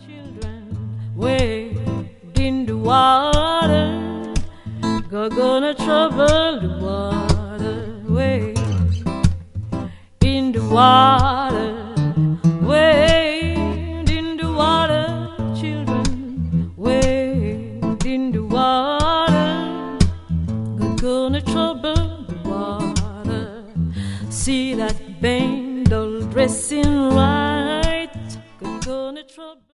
children wade in the water, gonna trouble the water, wade in the water, wade in the water, children, wade in the water, gonna trouble the water. See that band all dressing right, gonna trouble.